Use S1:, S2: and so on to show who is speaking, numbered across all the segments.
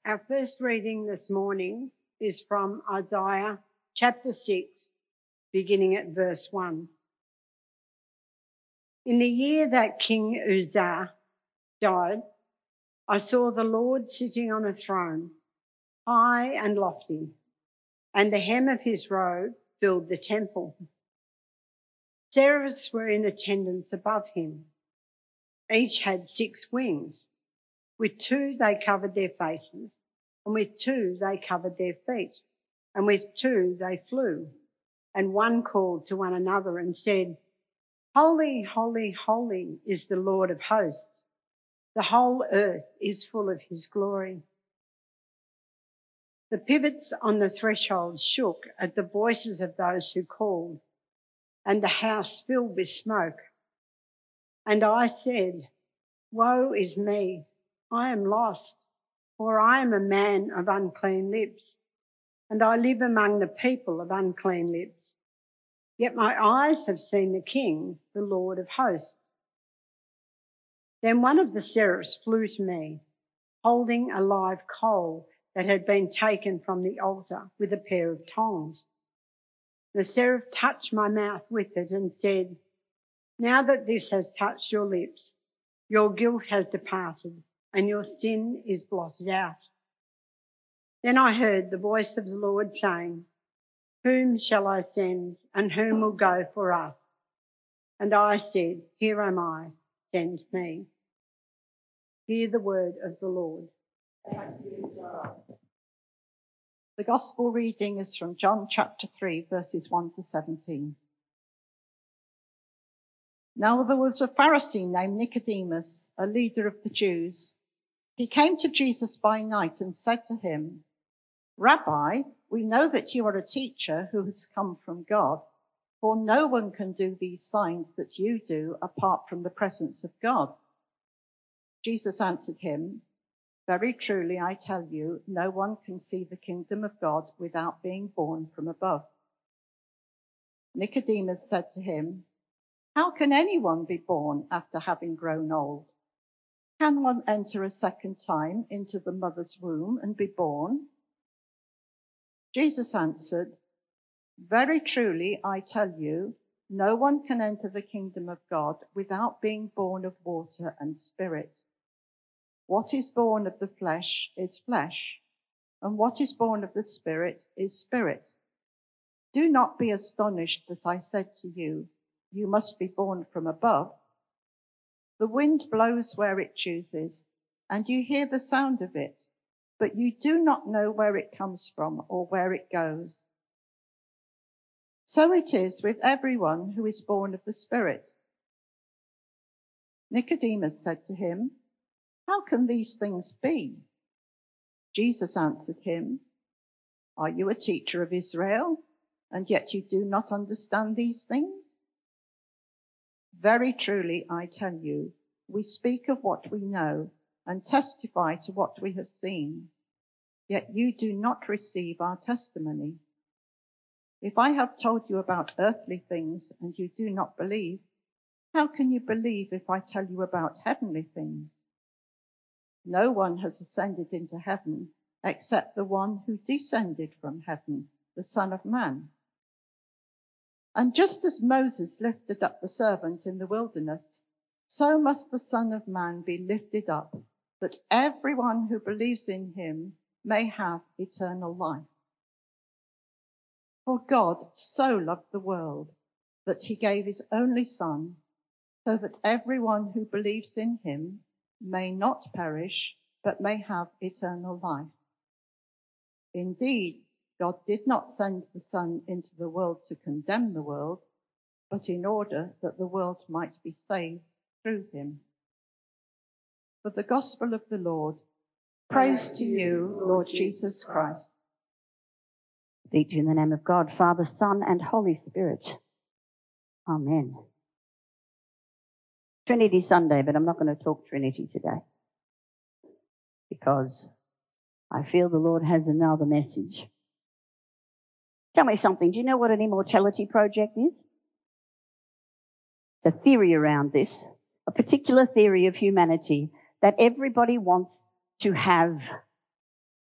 S1: Our first reading this morning is from Isaiah chapter 6, beginning at verse 1. In the year that King Uzziah died, I saw the Lord sitting on a throne, high and lofty, and the hem of his robe filled the temple. Seraphs were in attendance above him. Each had 6 wings. With 2 they covered their faces, and with 2 they covered their feet, and with 2 they flew. And one called to one another and said, Holy, holy, holy is the Lord of hosts. The whole earth is full of his glory. The pivots on the threshold shook at the voices of those who called, and the house filled with smoke. And I said, Woe is me, I am lost, for I am a man of unclean lips, and I live among the people of unclean lips. Yet my eyes have seen the King, the Lord of hosts. Then one of the seraphs flew to me, holding a live coal that had been taken from the altar with a pair of tongs. The seraph touched my mouth with it and said, Now that this has touched your lips, your guilt has departed and your sin is blotted out. Then I heard the voice of the Lord saying, Whom shall I send, and whom will go for us? And I said, Here am I, send me. Hear the word of the Lord.
S2: The Gospel reading is from John chapter 3, verses 1 to 17. Now there was a Pharisee named Nicodemus, a leader of the Jews. He came to Jesus by night and said to him, Rabbi, we know that you are a teacher who has come from God, for no one can do these signs that you do apart from the presence of God. Jesus answered him, Very truly, I tell you, no one can see the kingdom of God without being born from above. Nicodemus said to him, How can anyone be born after having grown old? Can one enter a second time into the mother's womb and be born? Jesus answered, Very truly, I tell you, no one can enter the kingdom of God without being born of water and spirit. What is born of the flesh is flesh, and what is born of the spirit is spirit. Do not be astonished that I said to you, You must be born from above. The wind blows where it chooses, and you hear the sound of it, but you do not know where it comes from or where it goes. So it is with everyone who is born of the Spirit. Nicodemus said to him, How can these things be? Jesus answered him, Are you a teacher of Israel, and yet you do not understand these things? Very truly, I tell you, we speak of what we know and testify to what we have seen, yet you do not receive our testimony. If I have told you about earthly things and you do not believe, how can you believe if I tell you about heavenly things? No one has ascended into heaven except the one who descended from heaven, the Son of Man. And just as Moses lifted up the serpent in the wilderness, so must the Son of Man be lifted up, that everyone who believes in him may have eternal life. For God so loved the world that he gave his only Son, so that everyone who believes in him may not perish, but may have eternal life. Indeed, God did not send the Son into the world to condemn the world, but in order that the world might be saved through him. For the gospel of the Lord, praise to you, Lord Jesus Christ.
S3: Speak to you in the name of God, Father, Son, and Holy Spirit. Amen. Trinity Sunday, but I'm not going to talk Trinity today because I feel the Lord has another message. Tell me something. Do you know what an immortality project is? The theory around this, a particular theory of humanity that everybody wants to have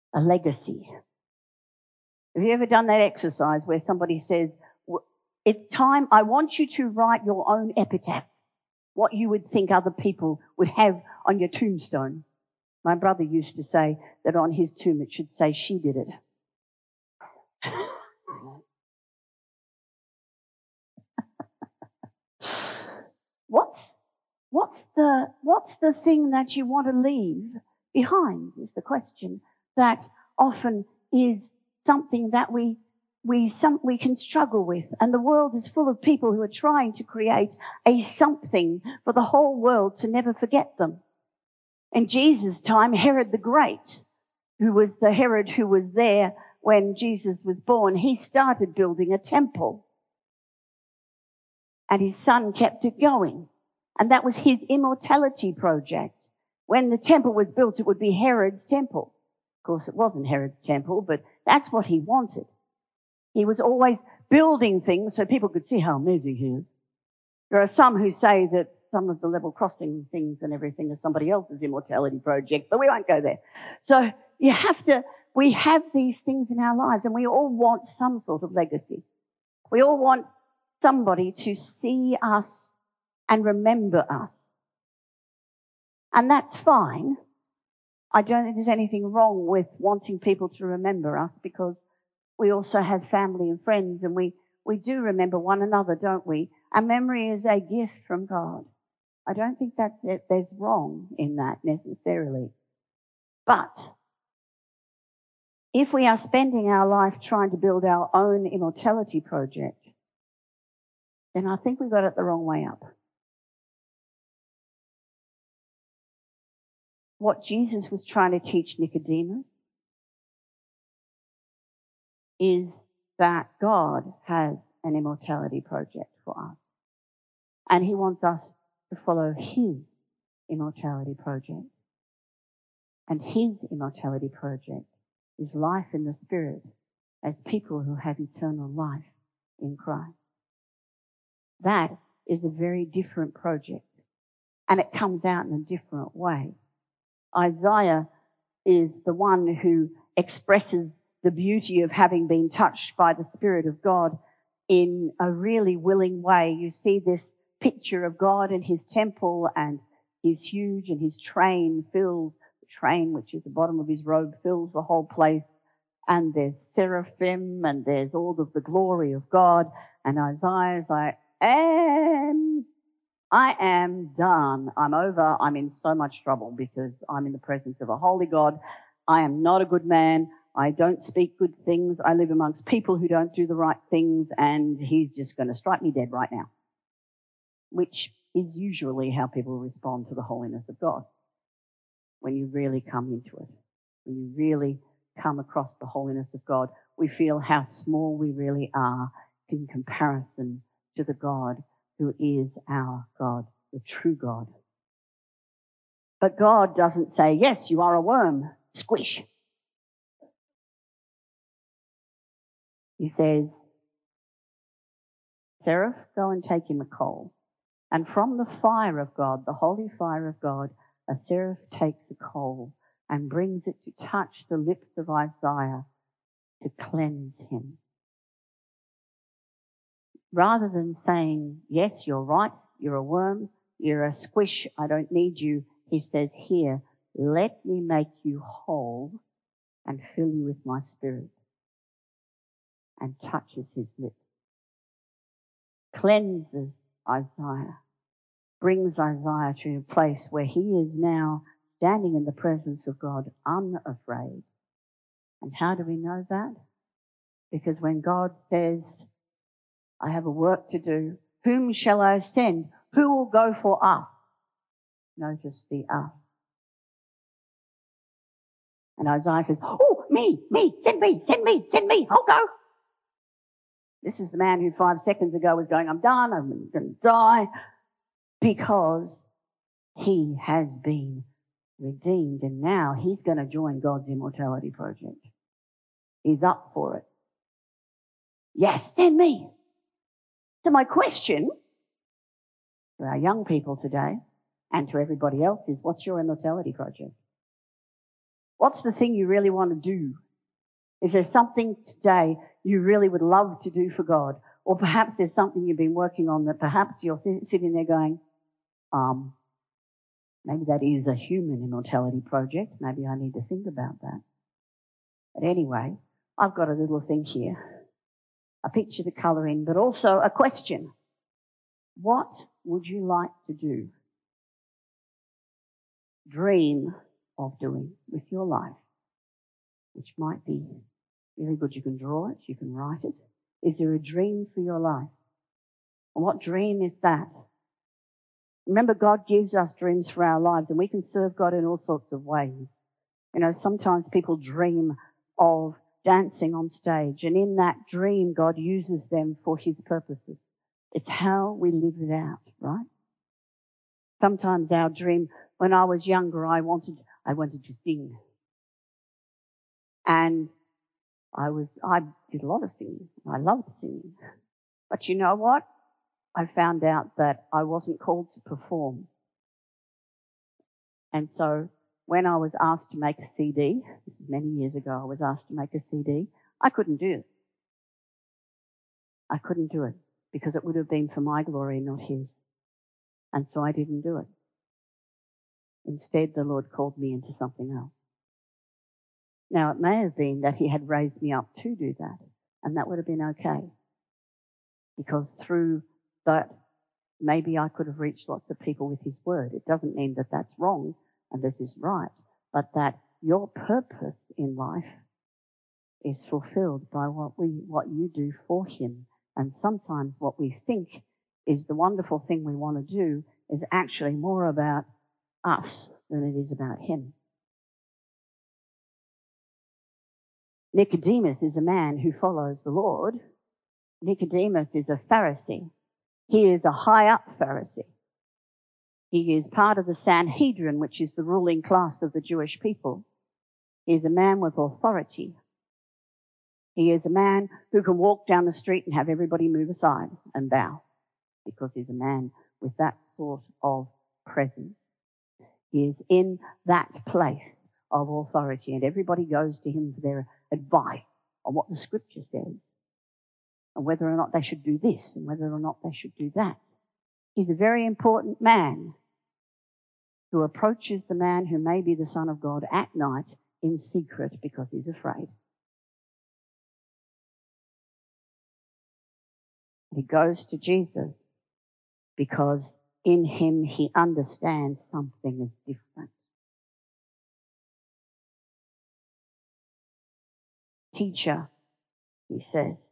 S3: a legacy. Have you ever done that exercise where somebody says, it's time, I want you to write your own epitaph, what you would think other people would have on your tombstone? My brother used to say that on his tomb it should say, she did it. What's the thing that you want to leave behind is the question. That often is something that we can struggle with. And the world is full of people who are trying to create a something for the whole world to never forget them. In Jesus' time, Herod the Great, who was the Herod who was there when Jesus was born, he started building a temple. And his son kept it going. And that was his immortality project. When the temple was built, it would be Herod's temple. Of course, it wasn't Herod's temple, but that's what he wanted. He was always building things so people could see how amazing he is. There are some who say that some of the level crossing things and everything is somebody else's immortality project, but we won't go there. So we have these things in our lives, and we all want some sort of legacy. We all want somebody to see us and remember us. And that's fine. I don't think there's anything wrong with wanting people to remember us, because we also have family and friends, and we do remember one another, don't we? And memory is a gift from God. I don't think there's wrong in that necessarily. But if we are spending our life trying to build our own immortality project, then I think we got it the wrong way up. What Jesus was trying to teach Nicodemus is that God has an immortality project for us. And he wants us to follow his immortality project. And his immortality project is life in the Spirit as people who have eternal life in Christ. That is a very different project. And it comes out in a different way. Isaiah is the one who expresses the beauty of having been touched by the Spirit of God in a really willing way. You see this picture of God in his temple, and he's huge, and his train fills, the train which is the bottom of his robe fills the whole place, and there's seraphim, and there's all of the glory of God, and Isaiah's like, I am done. I'm over. I'm in so much trouble because I'm in the presence of a holy God. I am not a good man. I don't speak good things. I live amongst people who don't do the right things, and he's just going to strike me dead right now, which is usually how people respond to the holiness of God when you really come into it. When you really come across the holiness of God, we feel how small we really are in comparison to the God who is our God, the true God. But God doesn't say, yes, you are a worm, squish. He says, Seraph, go and take him a coal. And from the fire of God, the holy fire of God, a seraph takes a coal and brings it to touch the lips of Isaiah to cleanse him. Rather than saying, yes, you're right, you're a worm, you're a squish, I don't need you, he says, here, let me make you whole and fill you with my Spirit. And touches his lips. Cleanses Isaiah. Brings Isaiah to a place where he is now standing in the presence of God unafraid. And how do we know that? Because when God says, I have a work to do, whom shall I send? Who will go for us? Notice the us. And Isaiah says, oh, me, send me, I'll go. This is the man who 5 seconds ago was going, I'm done, I'm going to die, because he has been redeemed, and now he's going to join God's immortality project. He's up for it. Yes, send me. So my question to our young people today and to everybody else is, what's your immortality project? What's the thing you really want to do? Is there something today you really would love to do for God? Or perhaps there's something you've been working on that perhaps you're sitting there going, maybe that is a human immortality project. Maybe I need to think about that. But anyway, I've got a little thing here, a picture to colour in, but also a question. What would you like to do? Dream of doing with your life, which might be really good. You can draw it, you can write it. Is there a dream for your life? And what dream is that? Remember, God gives us dreams for our lives, and we can serve God in all sorts of ways. You know, sometimes people dream of dancing on stage, and in that dream, God uses them for his purposes. It's how we live it out, right? Sometimes our dream, when I was younger, I wanted to sing. And I did a lot of singing. I loved singing. But you know what? I found out that I wasn't called to perform. And so when I was asked to make a CD, this is many years ago, I was asked to make a CD, I couldn't do it. I couldn't do it because it would have been for my glory, not his. And so I didn't do it. Instead, the Lord called me into something else. Now, it may have been that he had raised me up to do that, and that would have been okay. Because through that, maybe I could have reached lots of people with his word. It doesn't mean that that's wrong and that is right, but that your purpose in life is fulfilled by what you do for him. And sometimes what we think is the wonderful thing we want to do is actually more about us than it is about him. Nicodemus is a man who follows the Lord. Nicodemus is a Pharisee. He is a high up Pharisee. He is part of the Sanhedrin, which is the ruling class of the Jewish people. He is a man with authority. He is a man who can walk down the street and have everybody move aside and bow, because he's a man with that sort of presence. He is in that place of authority, and everybody goes to him for their advice on what the scripture says, and whether or not they should do this, and whether or not they should do that. He's a very important man who approaches the man who may be the Son of God at night in secret because he's afraid. He goes to Jesus because in him he understands something is different. Teacher, he says,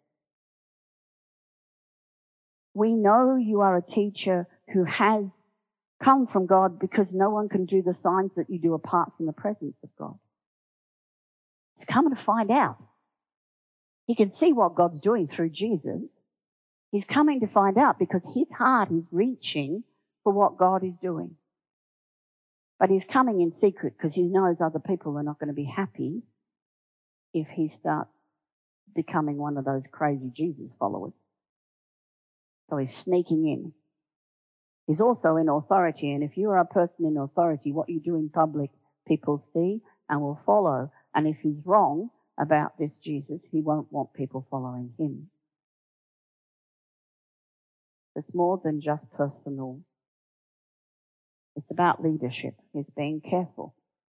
S3: we know you are a teacher who has come from God, because no one can do the signs that you do apart from the presence of God. He's coming to find out. He can see what God's doing through Jesus. He's coming to find out because his heart is reaching for what God is doing. But he's coming in secret because he knows other people are not going to be happy if he starts becoming one of those crazy Jesus followers. So he's sneaking in. He's also in authority, and if you are a person in authority, what you do in public, people see and will follow. And if he's wrong about this Jesus, he won't want people following him. It's more than just personal. It's about leadership. He's being careful.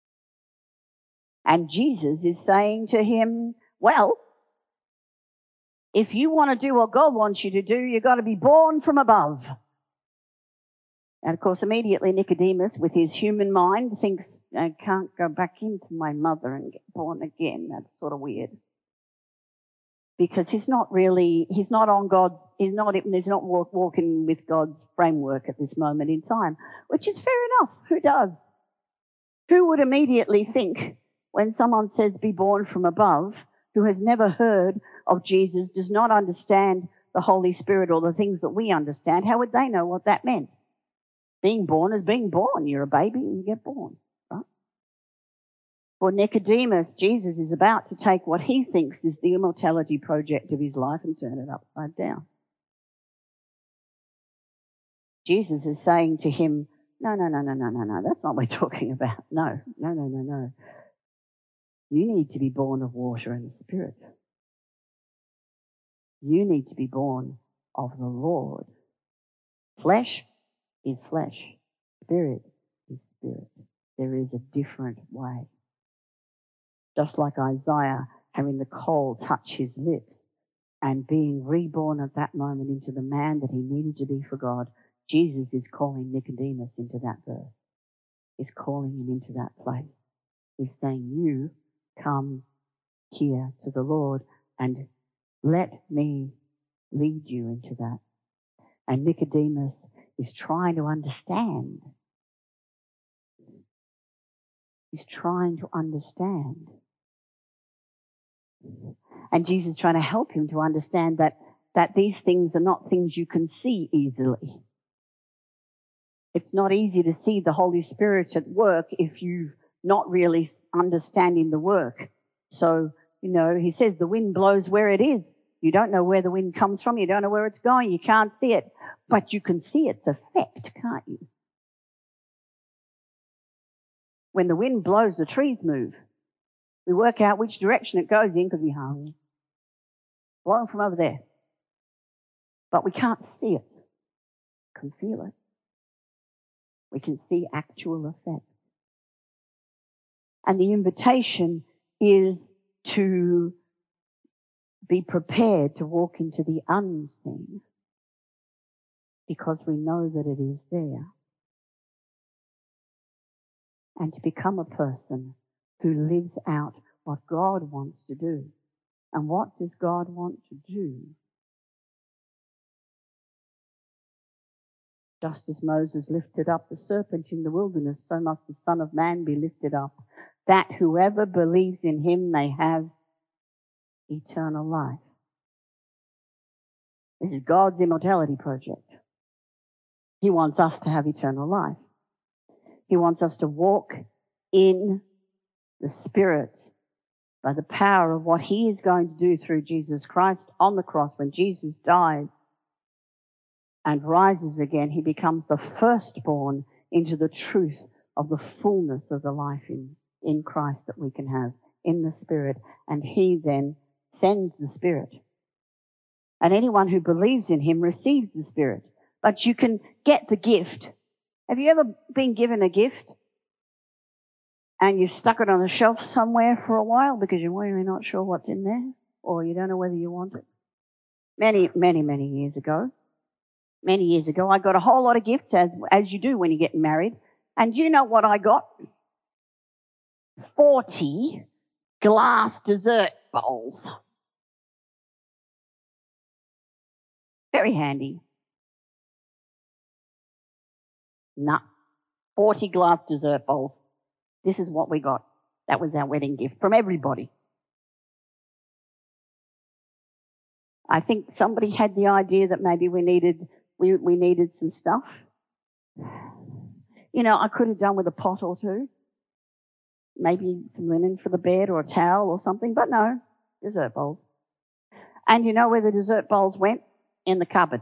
S3: And Jesus is saying to him, well, if you want to do what God wants you to do, you've got to be born from above. And of course, immediately Nicodemus, with his human mind, thinks, I can't go back into my mother and get born again. That's sort of weird. Because he's not walking with God's framework at this moment in time, which is fair enough. Who does? Who would immediately think when someone says be born from above, who has never heard of Jesus, does not understand the Holy Spirit or the things that we understand, how would they know what that meant? Being born is being born. You're a baby and you get born, right? For Nicodemus, Jesus is about to take what he thinks is the immortality project of his life and turn it upside down. Jesus is saying to him, no, that's not what we're talking about. No. You need to be born of water and the Spirit. You need to be born of the Lord. Flesh is flesh. Spirit is spirit. There is a different way. Just like Isaiah having the coal touch his lips and being reborn at that moment into the man that he needed to be for God, Jesus is calling Nicodemus into that birth. He's calling him into that place. He's saying, you come here to the Lord and let me lead you into that. And Nicodemus is trying to understand. He's trying to understand. And Jesus is trying to help him to understand that these things are not things you can see easily. It's not easy to see the Holy Spirit at work if you're not really understanding the work. So, he says the wind blows where it is. You don't know where the wind comes from. You don't know where it's going. You can't see it. But you can see its effect, can't you? When the wind blows, the trees move. We work out which direction it goes in because we hung. Blowing from over there. But we can't see it. We can feel it. We can see actual effect. And the invitation is to be prepared to walk into the unseen because we know that it is there. And to become a person who lives out what God wants to do. And what does God want to do? Just as Moses lifted up the serpent in the wilderness, so must the Son of Man be lifted up, that whoever believes in him may have eternal life. This is God's immortality project. He wants us to have eternal life. He wants us to walk in the Spirit by the power of what he is going to do through Jesus Christ on the cross. When Jesus dies and rises again, he becomes the firstborn into the truth of the fullness of the life in Christ that we can have in the Spirit. And he then sends the Spirit. And anyone who believes in him receives the Spirit. But you can get the gift. Have you ever been given a gift and you've stuck it on a shelf somewhere for a while because you're really not sure what's in there, or you don't know whether you want it? Many, many, many years ago, I got a whole lot of gifts, as you do when you get married. And do you know what I got? 40 glass dessert bowls. Very handy. 40 glass dessert bowls. This is what we got. That was our wedding gift from everybody. I think somebody had the idea that maybe we needed some stuff. I could have done with a pot or two. Maybe some linen for the bed or a towel or something, but no, dessert bowls. And you know where the dessert bowls went? In the cupboard.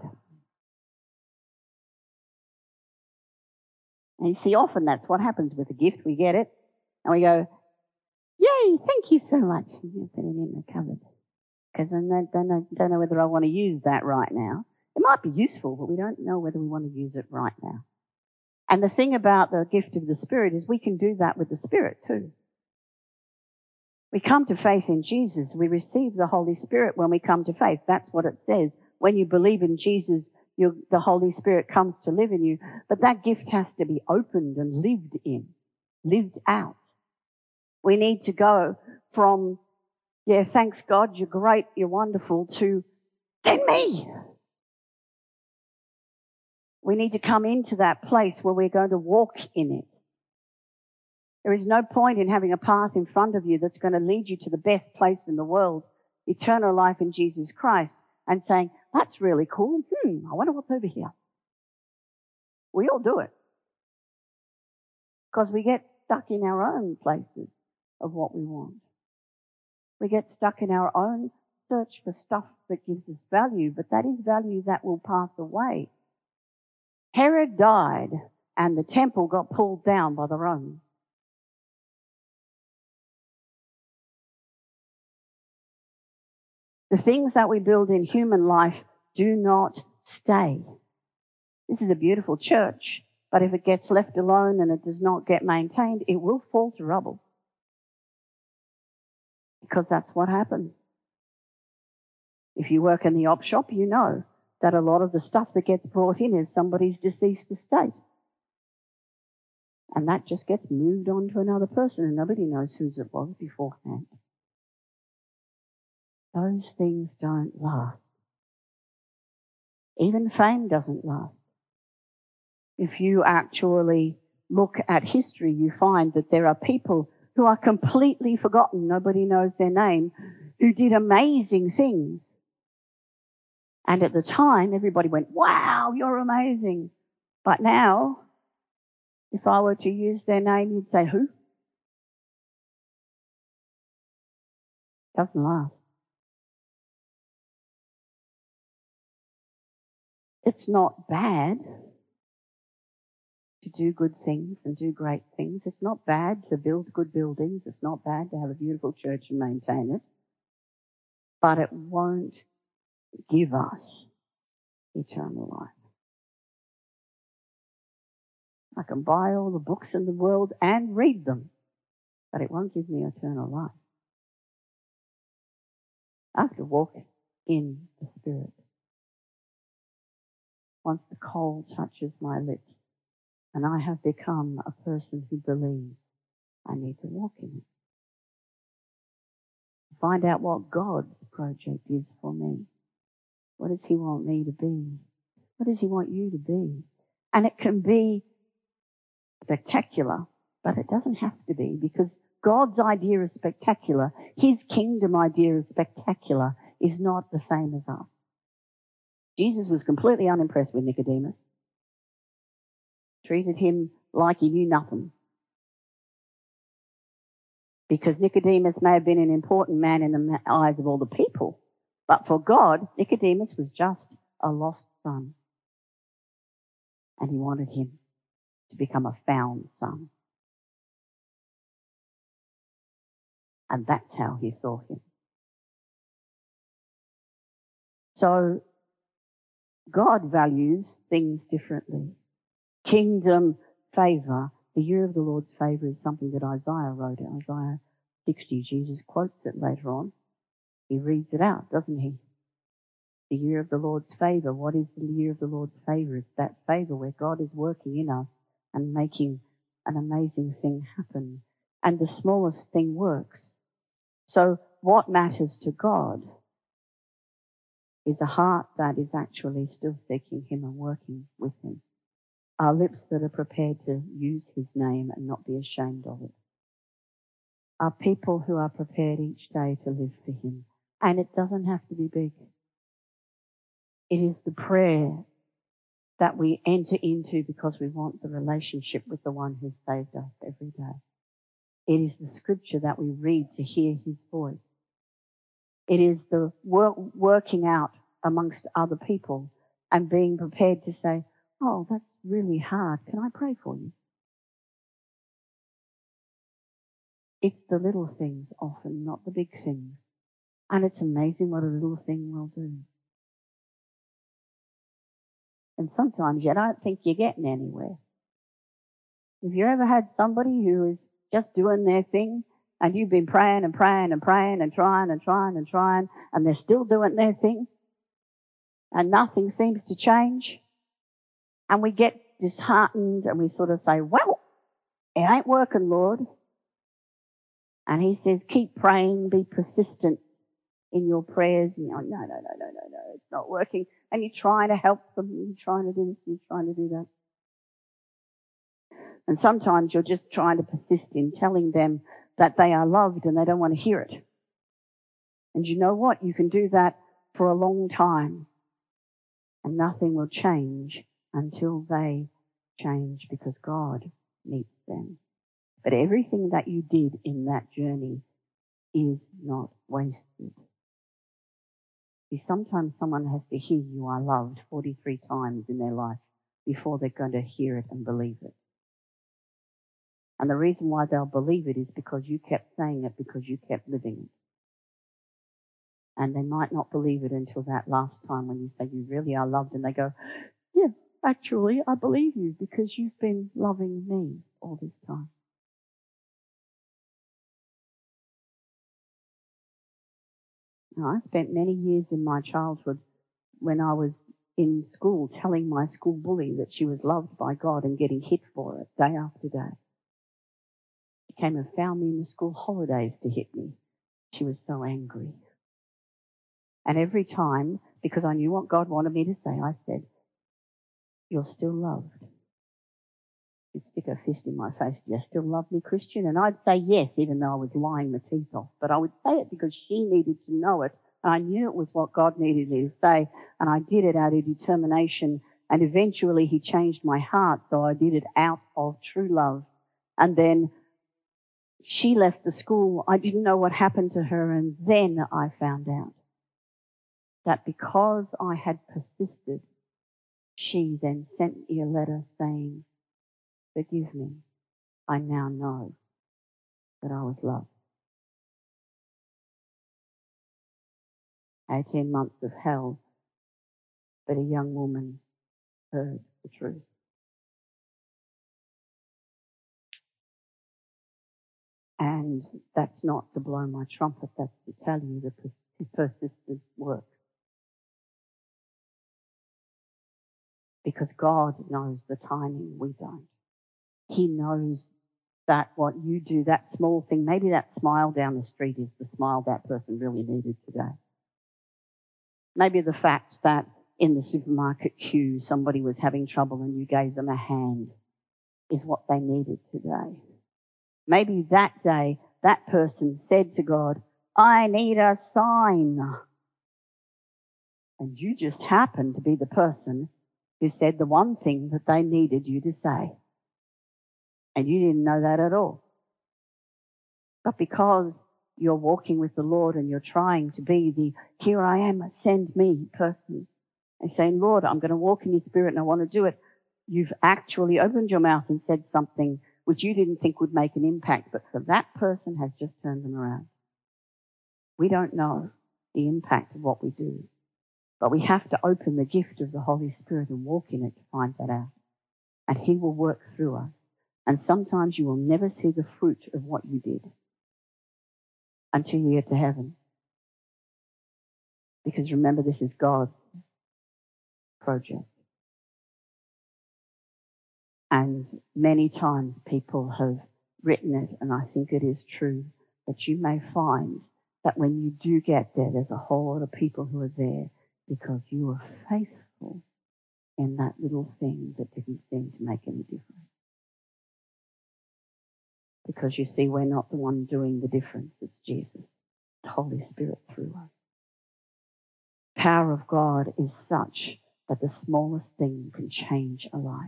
S3: And you see, often that's what happens with a gift. We get it, and we go, yay, thank you so much. And you put it in the cupboard. Because I don't know whether I want to use that right now. It might be useful, but we don't know whether we want to use it right now. And the thing about the gift of the Spirit is we can do that with the Spirit too. We come to faith in Jesus. We receive the Holy Spirit when we come to faith. That's what it says. When you believe in Jesus, the Holy Spirit comes to live in you. But that gift has to be opened and lived out. We need to go from, thanks God, you're great, you're wonderful, to, then me. We need to come into that place where we're going to walk in it. There is no point in having a path in front of you that's going to lead you to the best place in the world, eternal life in Jesus Christ, and saying, that's really cool. I wonder what's over here. We all do it. Because we get stuck in our own places of what we want. We get stuck in our own search for stuff that gives us value, but that is value that will pass away. Herod died and the temple got pulled down by the Romans. The things that we build in human life do not stay. This is a beautiful church, but if it gets left alone and it does not get maintained, it will fall to rubble. Because that's what happens. If you work in the op shop, you know that a lot of the stuff that gets brought in is somebody's deceased estate. And that just gets moved on to another person and nobody knows whose it was beforehand. Those things don't last. Even fame doesn't last. If you actually look at history, you find that there are people who are completely forgotten, nobody knows their name, who did amazing things. And at the time, everybody went, wow, you're amazing. But now, if I were to use their name, you'd say, who? Doesn't last. It's not bad to do good things and do great things. It's not bad to build good buildings. It's not bad to have a beautiful church and maintain it. But it won't give us eternal life. I can buy all the books in the world and read them, but it won't give me eternal life. I have to walk in the Spirit. Once the coal touches my lips and I have become a person who believes, I need to walk in it. Find out what God's project is for me. What does He want me to be? What does He want you to be? And it can be spectacular, but it doesn't have to be, because God's idea is spectacular. His kingdom idea is spectacular, is not the same as us. Jesus was completely unimpressed with Nicodemus. Treated him like he knew nothing. Because Nicodemus may have been an important man in the eyes of all the people, but for God, Nicodemus was just a lost son. And He wanted him to become a found son. And that's how He saw him. So God values things differently. Kingdom favor. The year of the Lord's favor is something that Isaiah wrote in Isaiah 60. Jesus quotes it later on. He reads it out, doesn't he? The year of the Lord's favor. What is the year of the Lord's favor? It's that favor where God is working in us and making an amazing thing happen. And the smallest thing works. So what matters to God is a heart that is actually still seeking Him and working with Him. Our lips that are prepared to use His name and not be ashamed of it. Our people who are prepared each day to live for Him. And it doesn't have to be big. It is the prayer that we enter into because we want the relationship with the one who saved us every day. It is the scripture that we read to hear His voice. It is the working out amongst other people and being prepared to say, oh, that's really hard. Can I pray for you? It's the little things often, not the big things. And it's amazing what a little thing will do. And sometimes you don't think you're getting anywhere. Have you ever had somebody who is just doing their thing and you've been praying and praying and praying and trying and trying and trying and they're still doing their thing and nothing seems to change? And we get disheartened and we sort of say, well, it ain't working, Lord. And He says, keep praying, be persistent in your prayers. And you're like, no, it's not working. And you're trying to help them, you're trying to do this, you're trying to do that. And sometimes you're just trying to persist in telling them that they are loved and they don't want to hear it. And you know what? You can do that for a long time. And nothing will change until they change, because God meets them. But everything that you did in that journey is not wasted. See, sometimes someone has to hear you are loved 43 times in their life before they're going to hear it and believe it. And the reason why they'll believe it is because you kept saying it, because you kept living it. And they might not believe it until that last time when you say you really are loved, and they go, yeah, actually, I believe you because you've been loving me all this time. Now, I spent many years in my childhood when I was in school telling my school bully that she was loved by God and getting hit for it day after day. She came and found me in the school holidays to hit me. She was so angry. And every time, because I knew what God wanted me to say, I said, you're still loved. She'd stick her fist in my face. Do you still love me, Christian? And I'd say yes, even though I was lying my teeth off. But I would say it because she needed to know it. And I knew it was what God needed me to say. And I did it out of determination. And eventually he changed my heart. So I did it out of true love. And then she left the school. I didn't know what happened to her. And then I found out that because I had persisted, she then sent me a letter saying, forgive me. I now know that I was loved. 18 months of hell, but a young woman heard the truth. And that's not to blow my trumpet, that's to tell you that persistence works. Because God knows the timing, we don't. He knows that what you do, that small thing, maybe that smile down the street is the smile that person really needed today. Maybe the fact that in the supermarket queue somebody was having trouble and you gave them a hand is what they needed today. Maybe that day that person said to God, I need a sign. And you just happened to be the person who said the one thing that they needed you to say. And you didn't know that at all. But because you're walking with the Lord and you're trying to be the here I am, send me person, and saying, Lord, I'm going to walk in your spirit and I want to do it, you've actually opened your mouth and said something which you didn't think would make an impact, but for that person has just turned them around. We don't know the impact of what we do, but we have to open the gift of the Holy Spirit and walk in it to find that out. And he will work through us. And sometimes you will never see the fruit of what you did until you get to heaven. Because remember, this is God's project. And many times people have written it, and I think it is true, that you may find that when you do get there, there's a whole lot of people who are there because you were faithful in that little thing that didn't seem to make any difference. Because you see, we're not the one doing the difference, it's Jesus, the Holy Spirit through us. The power of God is such that the smallest thing can change a life.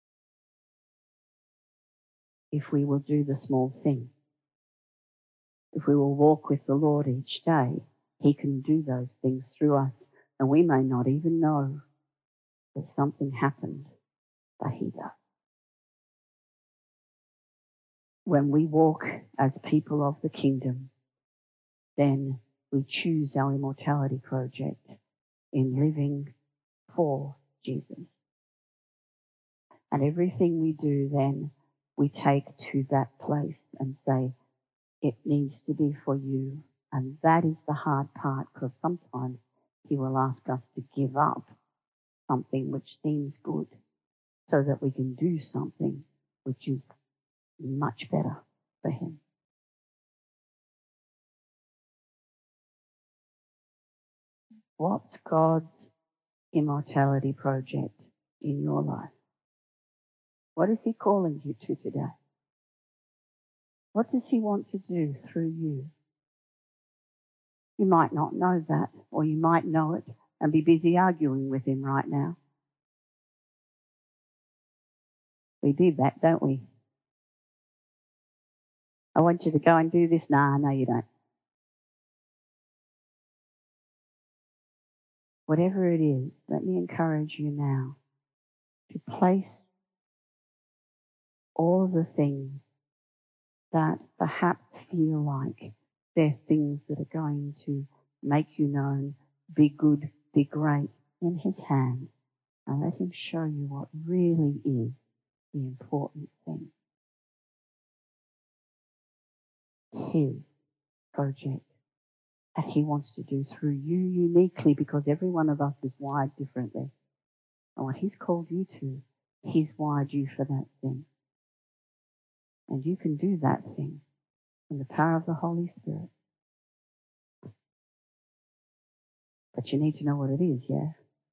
S3: If we will do the small thing, if we will walk with the Lord each day, he can do those things through us, and we may not even know that something happened, but he does. When we walk as people of the kingdom, then we choose our immortality project in living for Jesus. And everything we do then, we take to that place and say, it needs to be for you. And that is the hard part, because sometimes he will ask us to give up something which seems good so that we can do something which is much better for him. What's God's immortality project in your life? What is he calling you to today? What does he want to do through you? You might not know that, or you might know it and be busy arguing with him right now. We do that, don't we? I want you to go and do this. Nah, no, you don't. Whatever it is, let me encourage you now to place all of the things that perhaps feel like they're things that are going to make you known, be good, be great in his hands, and let him show you what really is the important thing. His project that he wants to do through you uniquely, because every one of us is wired differently. And what he's called you to, he's wired you for that thing. And you can do that thing in the power of the Holy Spirit. But you need to know what it is, yeah?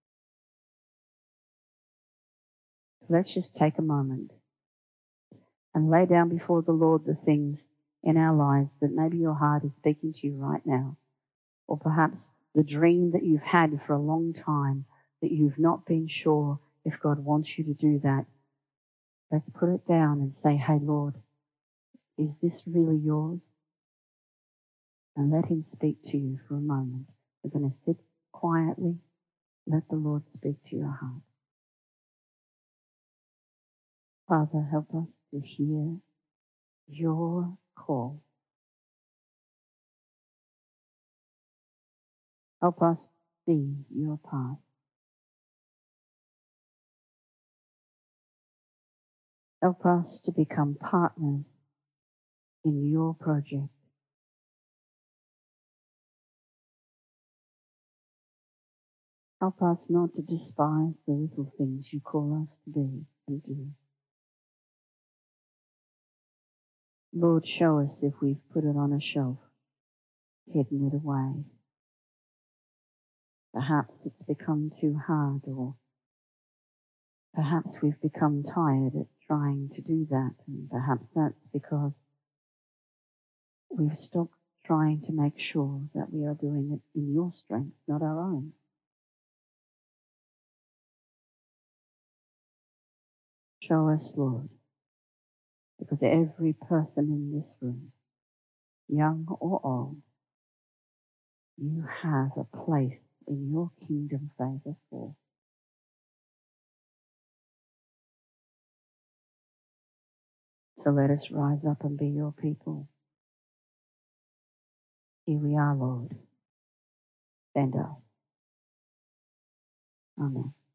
S3: So let's just take a moment and lay down before the Lord the things in our lives that maybe your heart is speaking to you right now. Or perhaps the dream that you've had for a long time that you've not been sure if God wants you to do that. Let's put it down and say, hey, Lord, is this really yours? And let him speak to you for a moment. We're going to sit quietly. Let the Lord speak to your heart. Father, help us to hear your call. Help us see your path. Help us to become partners in your project. Help us not to despise the little things you call us to be and do. Lord, show us if we've put it on a shelf, hidden it away. Perhaps it's become too hard, or perhaps we've become tired at trying to do that, and perhaps that's because we've stopped trying to make sure that we are doing it in your strength, not our own. Show us, Lord, because every person in this room, young or old, you have a place in your kingdom favor for. So let us rise up and be your people. Here we are, Lord. Send us. Amen.